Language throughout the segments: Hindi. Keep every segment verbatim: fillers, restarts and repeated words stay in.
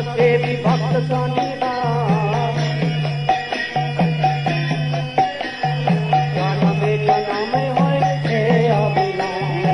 सेवी भक्त शनिवार जन्म जन्म होय हे अविनाश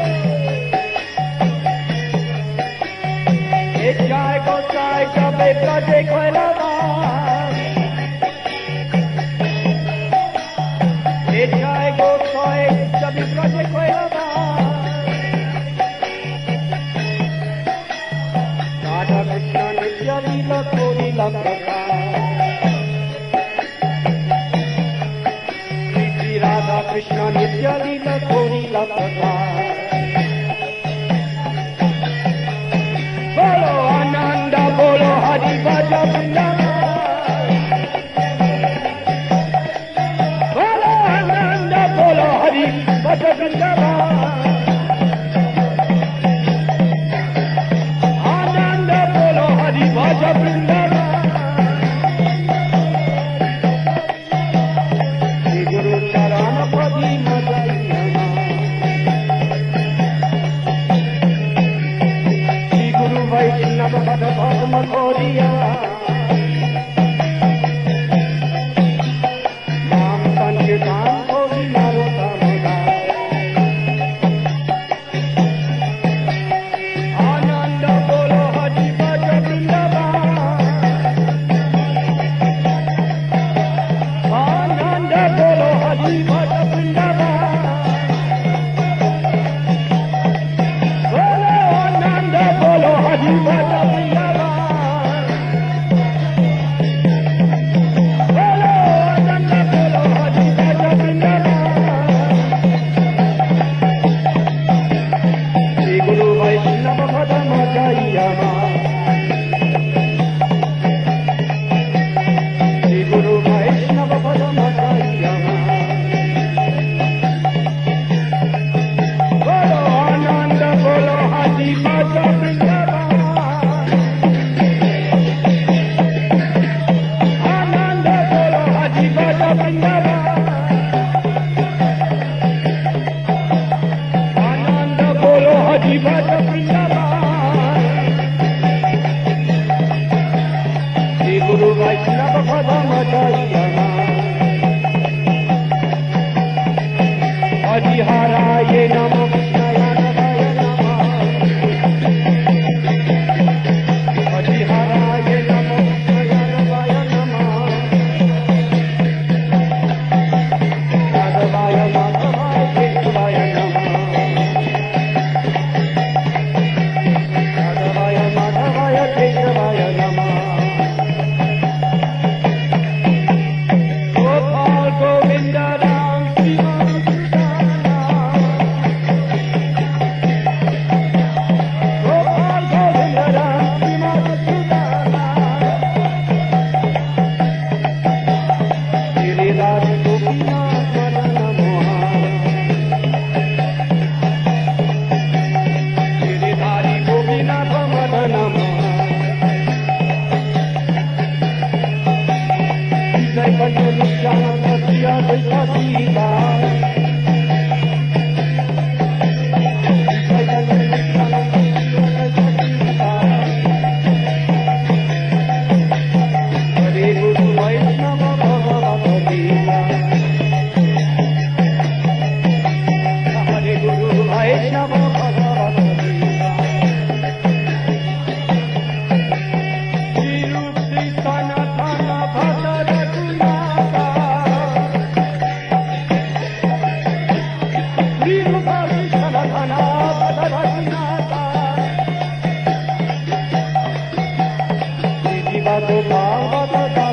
हे जय गोसाई जब प्रजे खोलवार हे जय गोसाई जब प्रजे खोलवार कृष्ण नित्य लीला कोरीला प्रकार श्री राधा कृष्ण नित्य लीला कोरीला प्रकार बोलो आनंद बोलो हरि भज वृंदावन बोलो आनंद बोलो हरि भज वृंदावन भज वृंदावन श्री गुरु चरण पदी मदयना श्री गुरु वैष्णव पद पद्म खोरिया नाम संकीर्तन होगी नारोता मेरा आनंद बोलो हरि भज बोलो हरि भज वृंदावन बोलो आनंद बोलो हरि भज वृंदावन बोलो आनंद बोलो हरि भज वृंदावन श्री गुरु वैष्णव पद मदयना श्री गुरु वैष्णव पद मदयना बोलो आनंद बोलो हरि भज वृंदावन आनंद बोलो हरि भज वृंदावन आनंद बोलो हरि भज वृंदावन श्री गुरु वैष्णव पद मदयना हरिहराय नमो कृष्णाय नमः हरिहराय नमो कृष्णाय नमः माधवाय माधवाय केशवाय नमः माधवाय माधवाय केशवाय नमः गोपाल गोविंद राम गोपाल गोविंद राम श्रीमान सुदामा गिरिराज गोपीनाथ मदन मोहन गिरिधारी गोपीनाथ मदन मोहन जय पंच नित्यानंद सिया जय सीता हरे गुरु वैष्णव भगवत गीता हरे गुरु वैष्णव भगवत गीता श्री रूप श्री सनातन भक्त रघुनाथा श्री रूप श्री सनातन भक्त रघुनाथा श्री जीवा तो भागवत